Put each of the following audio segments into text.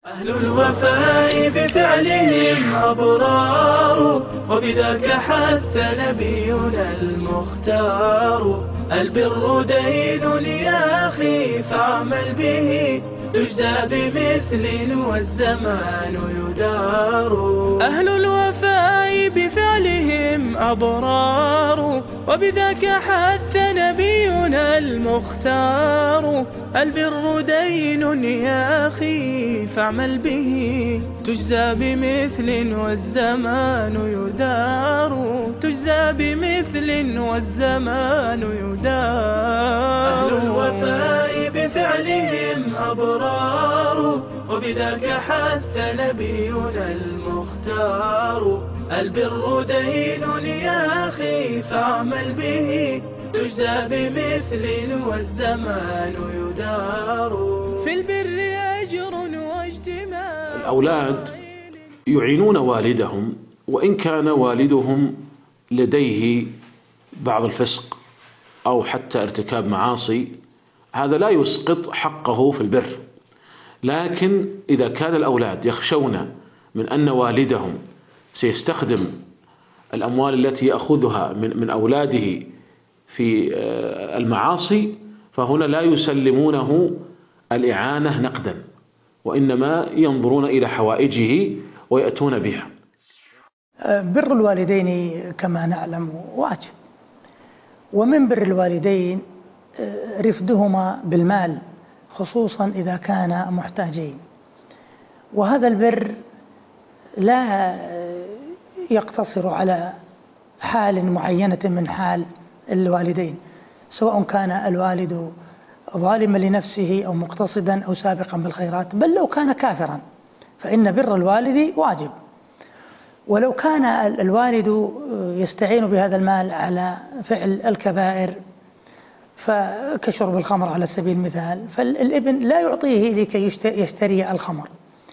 أهل الوفاء بفعلهم أبرار، وبذاك حث نبينا المختار. البر دين يا أخي فاعمل به، تجزى بمثل والزمان يدار. أهل الوفاء بفعلهم أبرار، وبذاك حث نبينا المختار. البر دين يا أخي فاعمل به، تجزى بمثل والزمان يدار. تجزى بمثل والزمان يدار. أهل الوفاء بفعلهم أبرار، وبذاك حث نبينا المختار. البر دين يا أخي فاعمل به، تجزى بمثل والزمان يدار. في البر أجر واجتماع. الأولاد يعينون والدهم، وإن كان والدهم لديه بعض الفسق أو حتى ارتكاب معاصي، هذا لا يسقط حقه في البر. لكن إذا كان الأولاد يخشون من أن والدهم سيستخدم الأموال التي يأخذها من أولاده في المعاصي، فهنا لا يسلمونه الإعانة نقدا، وإنما ينظرون إلى حوائجه ويأتون بها. بر الوالدين كما نعلم واجب، ومن بر الوالدين رفدهما بالمال، خصوصا إذا كانا محتاجين. وهذا البر لا يقتصر على حال معينة من حال الوالدين، سواء كان الوالد ظالما لنفسه أو مقتصدا أو سابقا بالخيرات، بل لو كان كافرا فإن بر الوالد واجب. ولو كان الوالد يستعين بهذا المال على فعل الكبائر كشرب الخمر على سبيل المثال، فالابن لا يعطيه لكي يشتري الخمر،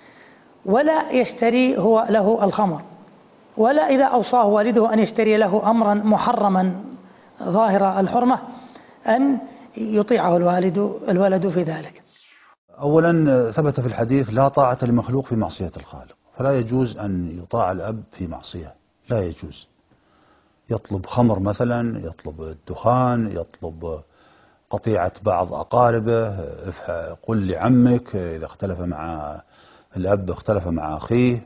ولا يشتري هو له الخمر، ولا إذا أوصاه والده أن يشتري له أمرا محرما ظاهر الحرمة أن يطيعه الولد في ذلك. أولا ثبت في الحديث: لا طاعة لمخلوق في معصية الخالق. فلا يجوز أن يطاع الأب في معصية، لا يجوز. يطلب خمر مثلا، يطلب الدخان، يطلب قطيعة بعض أقاربه، قل لعمك إذا اختلف مع الأب اختلف مع أخيه،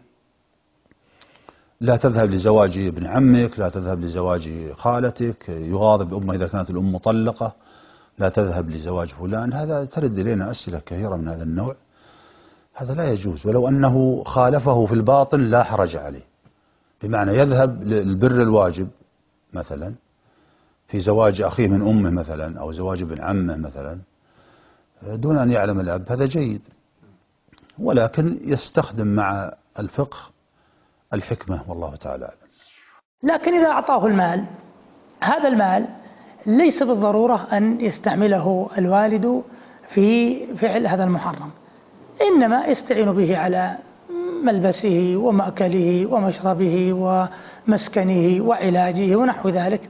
لا تذهب لزواج ابن عمك، لا تذهب لزواج خالتك، يغاضب أمه إذا كانت الأم مطلقة، لا تذهب لزواج فلان. هذا ترد إلينا أسئلة كثيرة من هذا النوع. هذا لا يجوز، ولو أنه خالفه في الباطن لا حرج عليه. بمعنى يذهب للبر الواجب مثلا في زواج أخيه من أمه مثلا، أو زواج ابن عمه مثلا، دون أن يعلم الأب، هذا جيد. ولكن يستخدم مع الفقه الحكمة، والله تعالى أعلم. لكن إذا أعطاه المال، هذا المال ليس بالضرورة أن يستعمله الوالد في فعل هذا المحرم، إنما يستعين به على ملبسه ومأكله ومشربه ومسكنه وعلاجه ونحو ذلك،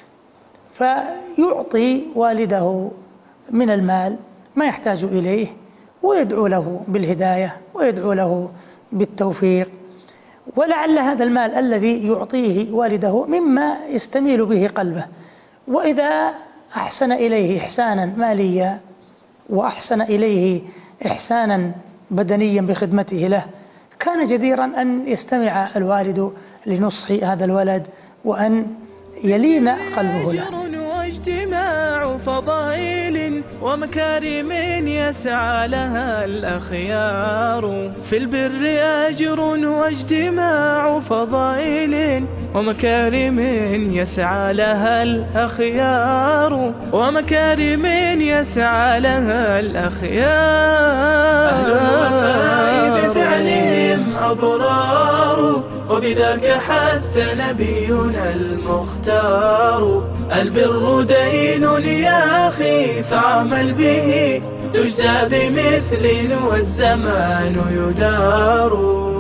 فيعطي والده من المال ما يحتاج إليه، ويدعو له بالهداية ويدعو له بالتوفيق. ولعل هذا المال الذي يعطيه والده مما يستميل به قلبه، وإذا أحسن إليه إحسانا ماليا وأحسن إليه إحسانا بدنيا بخدمته له، كان جديرا أن يستمع الوالد لنصح هذا الولد وأن يلين قلبه له. واجتماع فضائل ومكارم يسعى لها الأخيار. في البر أجر واجتماع فضائل ومكارم يسعى لها الأخيار. ومكارم يسعى لها الأخيار. أهل الوفاء بفعلهم أبرار، وبذاك حث نبينا المختار. البر دين يا أخي فاعمل به، تجزى بمثل والزمان يدار.